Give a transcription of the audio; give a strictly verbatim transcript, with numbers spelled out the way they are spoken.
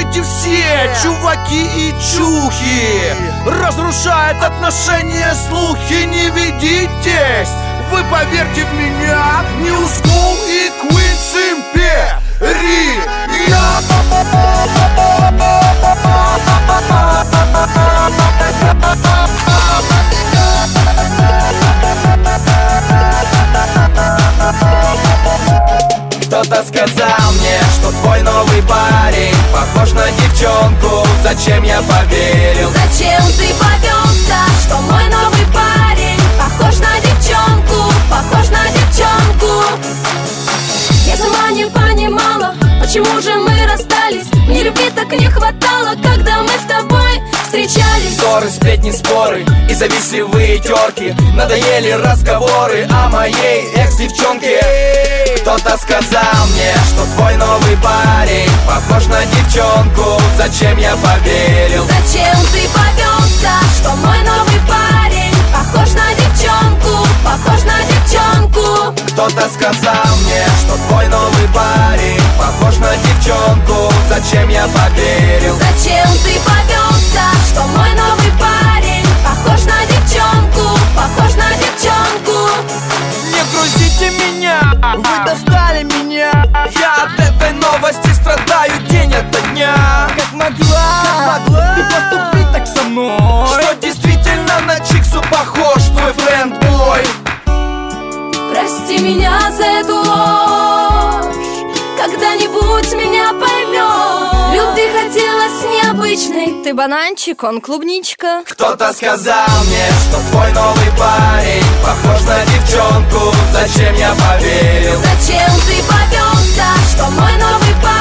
эти все чуваки и чухи разрушают отношения, слухи, не ведитесь. Вы поверьте в меня, New School и Queen's Imperial. Кто-то сказал мне, что твой новый парень похож на девчонку. Зачем я поверил? Зачем ты повелся, что мой новый парень похож на девчонку, похож на девчонку? Я сама не понимала, почему же мы расстались. Мне любви так не хватало, когда мы с тобой встречались. Ссоры, сплетни, споры и завистливые терки. Надоели разговоры о моей экс-девчонке. Кто-то сказал мне, что твой новый парень похож на девчонку. Зачем я поверил? Зачем ты повелся, что мой новый парень похож на девчонку, похож на девчонку? Кто-то сказал мне, что твой новый парень похож на девчонку. Зачем я поверил? Зачем ты повелся, что мой новый парень похож на девчонку, похож на девчонку? Не грузите меня, вы достали меня. Я от этой новости страдаю день ото дня. Как могла, как могла ты поступить так со мной? Что действительно на Чиксу похож твой френдбой? Прости меня за эту ложь, когда-нибудь меня поймешь. Любви хотелось необычной. Ты бананчик, он клубничка. Кто-то сказал мне, что твой новый парень похож на девчонку. Зачем я поверил? Зачем ты повелся, что мой новый парень